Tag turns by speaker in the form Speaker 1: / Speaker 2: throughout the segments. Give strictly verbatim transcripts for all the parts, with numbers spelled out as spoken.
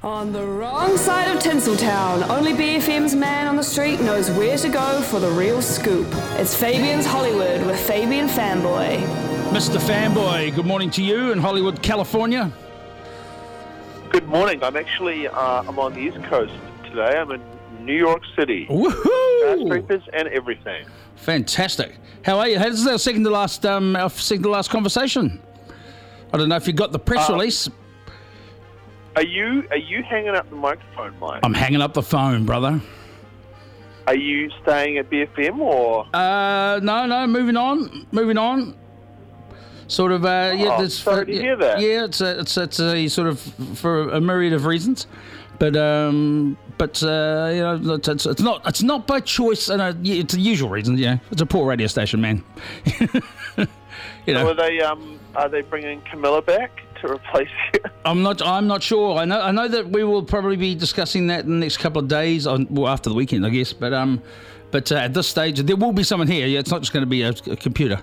Speaker 1: On the wrong side of Tinseltown, only B F M's man on the street knows where to go for the real scoop. It's Fabian's Hollywood with Fabian Fanboy.
Speaker 2: Mister Fanboy, good morning to you in Hollywood, California.
Speaker 3: Good morning. I'm actually uh, I'm on the East Coast today. I'm in New York City.
Speaker 2: Woohoo!
Speaker 3: Skyscrapers and everything.
Speaker 2: Fantastic. How are you? This is our second to last, um, our second to last conversation. I don't know if you got the press
Speaker 3: Uh,
Speaker 2: release.
Speaker 3: Are you are you hanging up the microphone, Mike?
Speaker 2: I'm hanging up the phone, brother.
Speaker 3: Are you staying at B F M or?
Speaker 2: Uh, no, no. Moving on. Moving on. Sort of. Uh, yeah.
Speaker 3: Oh,
Speaker 2: There's,
Speaker 3: sorry to
Speaker 2: yeah,
Speaker 3: hear that.
Speaker 2: Yeah, it's a, it's it's a sort of for a myriad of reasons, but um, but uh, you know, it's, it's, it's not it's not by choice, and uh, yeah, it's the usual reasons. Yeah, it's a poor radio station, man. you know.
Speaker 3: So are they um are they bringing Camilla back to replace you?
Speaker 2: I'm not. I'm not sure. I know. I know that we will probably be discussing that in the next couple of days, on, well, after the weekend, I guess. But um, but uh, at this stage, there will be someone here. Yeah, it's not just going to be a, a computer.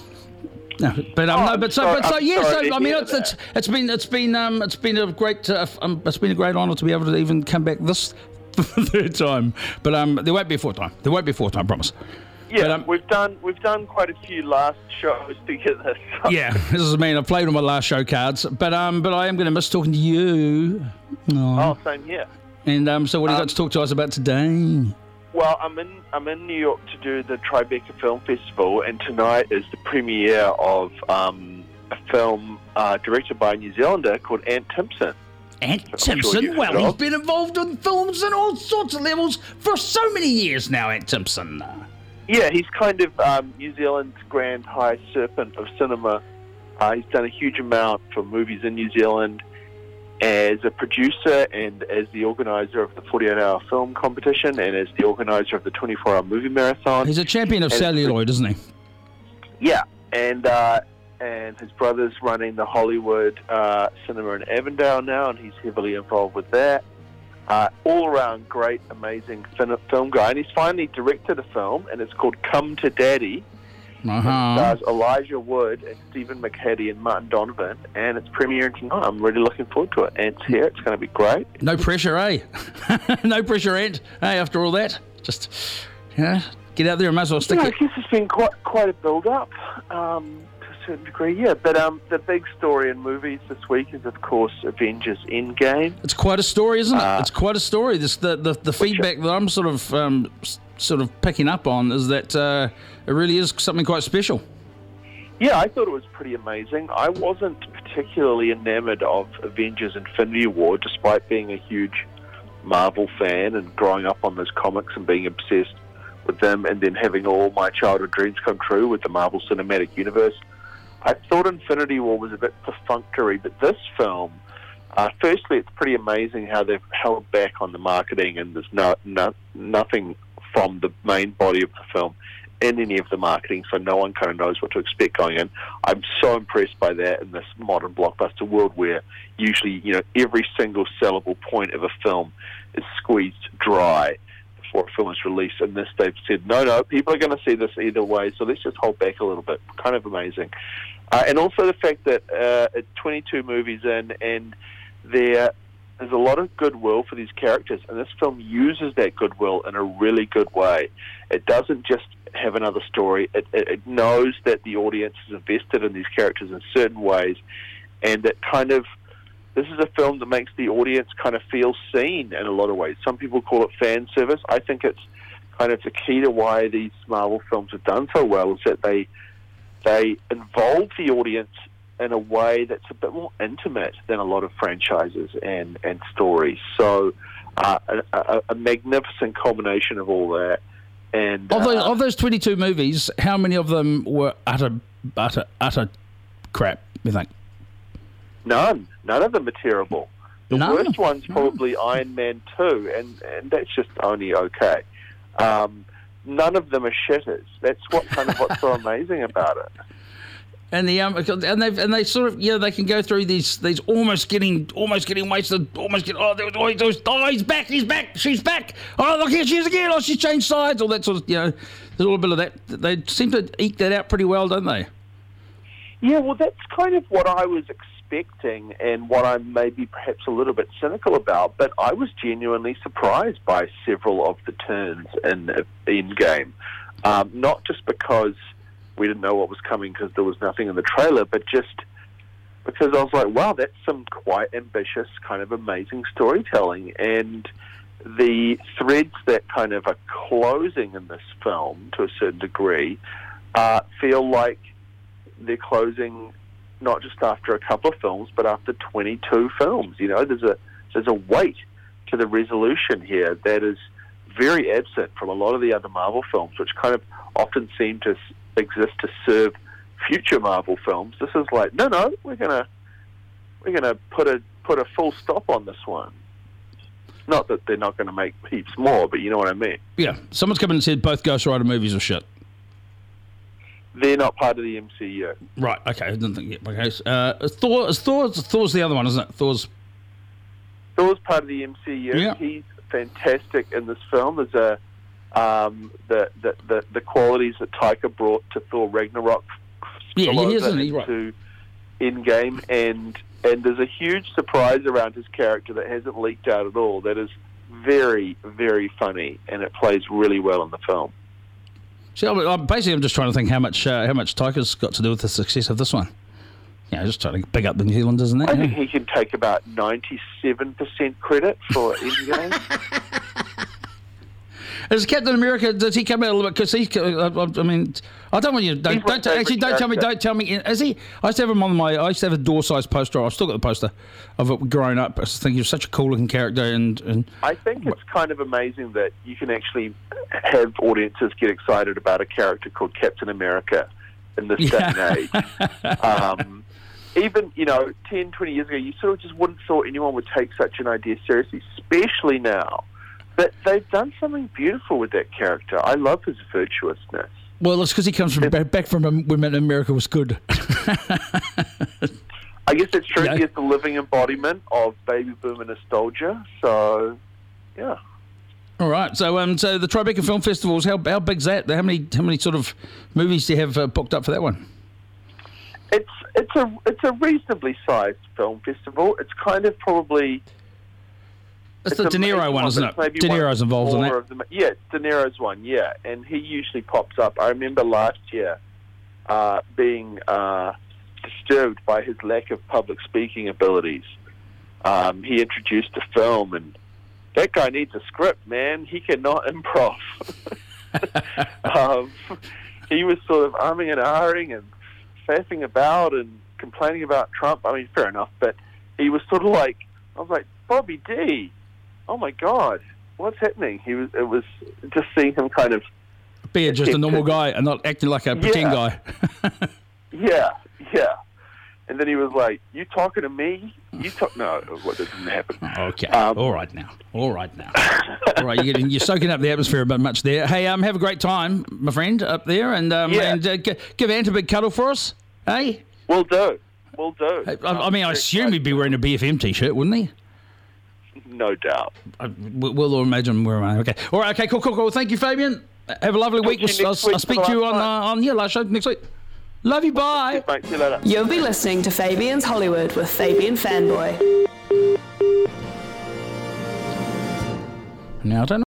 Speaker 2: No, but um,
Speaker 3: Oh,
Speaker 2: no,
Speaker 3: I'm
Speaker 2: but so,
Speaker 3: sorry-
Speaker 2: but so,
Speaker 3: I'm
Speaker 2: yeah.
Speaker 3: sorry
Speaker 2: So
Speaker 3: to
Speaker 2: I mean,
Speaker 3: hear
Speaker 2: it's, it's
Speaker 3: that.
Speaker 2: it's been it's been um it's been a great uh, um, it's been a great honour to be able to even come back this third time. But um, there won't be a fourth time. There won't be a fourth time. I promise.
Speaker 3: Yeah,
Speaker 2: But, um,
Speaker 3: we've done we've done quite a few last shows together. So.
Speaker 2: Yeah, this is me. I played on my last show cards, but um, but I am going to miss talking to you. Aw.
Speaker 3: Oh, same here.
Speaker 2: And um, so what do you
Speaker 3: Um,
Speaker 2: got to talk to us about today?
Speaker 3: Well, I'm in I'm in New York to do the Tribeca Film Festival, and tonight is the premiere of um, a film uh, directed by a New Zealander called Ant Timpson.
Speaker 2: Ant
Speaker 3: I'm sure
Speaker 2: Timpson?
Speaker 3: you've
Speaker 2: Well,
Speaker 3: heard
Speaker 2: he's
Speaker 3: of.
Speaker 2: been involved in films and all sorts of levels for so many years now, Ant Timpson.
Speaker 3: Yeah, he's kind of um, New Zealand's grand high serpent of cinema. Uh, he's done a huge amount for movies in New Zealand as a producer and as the organiser of the forty-eight hour film competition and as the organiser of the twenty-four hour movie marathon.
Speaker 2: He's a champion of
Speaker 3: And-
Speaker 2: celluloid, isn't he?
Speaker 3: Yeah, and uh, and his brother's running the Hollywood uh, Cinema in Avondale now, and he's heavily involved with that. Uh, all-around great, amazing fin- film guy, and he's finally directed a film, and it's called Come to Daddy. It
Speaker 2: Uh-huh.
Speaker 3: stars Elijah Wood and Stephen McHattie and Martin Donovan, and it's premiering tonight. I'm really looking forward to it. Ant's here. It's going to be great.
Speaker 2: No pressure, eh? No pressure, Ant. Hey, after all that, just, you know, get out there and might as well stick
Speaker 3: Yeah, I
Speaker 2: it.
Speaker 3: guess it's been quite quite a build-up um, to a certain degree, yeah. But um, the big story in movies this week is, of course, Avengers Endgame.
Speaker 2: It's quite a story, isn't it?
Speaker 3: Uh,
Speaker 2: it's quite a story. This the the, the feedback that I'm sort of um, s- sort of picking up on is that uh, it really is something quite special.
Speaker 3: Yeah, I thought it was pretty amazing. I wasn't particularly enamored of Avengers Infinity War, despite being a huge Marvel fan and growing up on those comics and being obsessed with them and then having all my childhood dreams come true with the Marvel Cinematic Universe. I thought Infinity War was a bit perfunctory, but this film, uh, firstly, it's pretty amazing how they've held back on the marketing and there's no, no nothing from the main body of the film in any of the marketing, so no one kind of knows what to expect going in. I'm so impressed by that in this modern blockbuster world where usually, you know, every single sellable point of a film is squeezed dry before a film is released. And this, they've said, no, no, people are going to see this either way, so let's just hold back a little bit. Kind of amazing. Uh, and also the fact that uh, it's twenty-two movies in, and there there's a lot of goodwill for these characters, and this film uses that goodwill in a really good way. It doesn't just have another story. It, it, it knows that the audience is invested in these characters in certain ways, and it kind of, this is a film that makes the audience kind of feel seen in a lot of ways. Some people call it fan service. I think it's kind of the key to why these Marvel films have done so well is that they they involve the audience in a way that's a bit more intimate than a lot of franchises and, and stories. So uh, a, a, a magnificent combination of all that. And
Speaker 2: Of those,
Speaker 3: uh,
Speaker 2: of those twenty-two movies, how many of them were utter, utter, utter crap, you think?
Speaker 3: none. None of them are terrible. The
Speaker 2: None?
Speaker 3: worst one's probably Iron Man two, and, and that's just only okay. Um, none of them are shitters. That's what kind of what's so amazing about it.
Speaker 2: And the um, and they and they sort of, yeah, they can go through these these almost getting almost getting wasted, almost get oh there was always those oh he's back, he's back, she's back, oh look here she is again, oh she's changed sides, all that sort of, you know, there's a little bit of that. They seem to eke that out pretty well, don't they?
Speaker 3: Yeah, well, that's kind of what I was expecting expecting and what I'm maybe perhaps a little bit cynical about, but I was genuinely surprised by several of the turns in Endgame. Um, not just because we didn't know what was coming because there was nothing in the trailer, but just because I was like, wow, that's some quite ambitious, kind of amazing storytelling. And the threads that kind of are closing in this film to a certain degree uh, feel like they're closing not just after a couple of films, but after twenty-two films. You know, there's a there's a weight to the resolution here that is very absent from a lot of the other Marvel films, which kind of often seem to exist to serve future Marvel films. This is like, no, no, we're gonna we're gonna put a put a full stop on this one. Not that they're not going to make heaps more, but you know what I mean.
Speaker 2: Yeah, someone's come in and said both Ghost Rider movies are shit.
Speaker 3: They're not part of the M C U.
Speaker 2: Right. Okay. I didn't think. Yeah, okay. Uh, Thor. Thor. Thor's the other one, isn't it? Thor's.
Speaker 3: Thor's part of the M C U.
Speaker 2: Yeah.
Speaker 3: He's fantastic in this film. There's a um, the, the the the qualities that Taika brought to Thor Ragnarok.
Speaker 2: Yeah,
Speaker 3: spill
Speaker 2: he is,
Speaker 3: over
Speaker 2: isn't he? Right.
Speaker 3: into Endgame, and and there's a huge surprise around his character that hasn't leaked out at all. That is very very funny, and it plays really well in the film.
Speaker 2: See, I'm, basically, I'm just trying to think how much uh, how much Taika's got to do with the success of this one. Yeah, just trying to big up the New Zealanders, isn't it?
Speaker 3: I
Speaker 2: Yeah.
Speaker 3: think he can take about ninety-seven percent credit for Endgame.
Speaker 2: Is Captain America? Does he come out a little bit? Because he, I, I mean, I don't want you. Don't,
Speaker 3: He's my
Speaker 2: don't actually. Don't tell me.
Speaker 3: character.
Speaker 2: Don't tell me. Is he? I used to have him on my. I used to have a door-sized poster. I've still got the poster of it growing up. I just think he was such a cool-looking character, and and
Speaker 3: I think it's kind of amazing that you can actually have audiences get excited about a character called Captain America in this day and age. Um, even, you know, ten, twenty years ago, you sort of just wouldn't thought anyone would take such an idea seriously, especially now. But they've done something beautiful with that character. I love his virtuousness.
Speaker 2: well, it's because he comes from back, back from when America was good.
Speaker 3: I guess it's true.
Speaker 2: Yeah.
Speaker 3: He is the living embodiment of baby boomer nostalgia. So, yeah.
Speaker 2: All right. So, um, so the Tribeca Film Festivals. How how big's that? How many how many sort of movies do you have uh, booked up for that one?
Speaker 3: It's it's a it's a reasonably sized film festival. It's kind of probably
Speaker 2: It's, the
Speaker 3: a
Speaker 2: De Niro
Speaker 3: major
Speaker 2: one, isn't
Speaker 3: but
Speaker 2: it?
Speaker 3: it's maybe
Speaker 2: De
Speaker 3: one
Speaker 2: Niro's involved in
Speaker 3: more
Speaker 2: that.
Speaker 3: of the- yeah, it's De Niro's one. Yeah, and he usually pops up. I remember last year uh, being uh, disturbed by his lack of public speaking abilities. Um, he introduced a film, and that guy needs a script, man. He cannot improv. um, he was sort of umming and ahhing and faffing about and complaining about Trump. I mean, fair enough, but he was sort of like, I was like, Bobby D, oh my God, what's happening? He was, it was just seeing him kind of,
Speaker 2: Be just a normal guy and not acting like a pretend
Speaker 3: Yeah.
Speaker 2: guy.
Speaker 3: yeah, yeah. And then he was like, you talking to me? You talk, no, what didn't happen.
Speaker 2: Okay.
Speaker 3: Um,
Speaker 2: All right now. All right now. All right. You're, getting, you're soaking up the atmosphere a bit much there. Hey, um, have a great time, my friend, up there, and um,
Speaker 3: Yeah.
Speaker 2: and uh, g- give Ant a big cuddle for us. Hey.
Speaker 3: We'll do, we'll do.
Speaker 2: I, I mean, I assume he'd be wearing a B F M t-shirt, wouldn't he?
Speaker 3: No doubt.
Speaker 2: I, we'll all imagine we're around. Okay. All right. Okay. Cool. Cool. Cool. Thank you, Fabian. Have a lovely
Speaker 3: Talk
Speaker 2: week.
Speaker 3: to you
Speaker 2: We'll, I'll,
Speaker 3: next week
Speaker 2: I'll
Speaker 3: for
Speaker 2: speak
Speaker 3: the
Speaker 2: to you
Speaker 3: last
Speaker 2: on uh,
Speaker 3: time.
Speaker 2: on your last show next week. Love you. Bye.
Speaker 3: Mate, see you later.
Speaker 1: You'll be listening to Fabian's Hollywood with Fabian Fanboy.
Speaker 2: Now I don't know.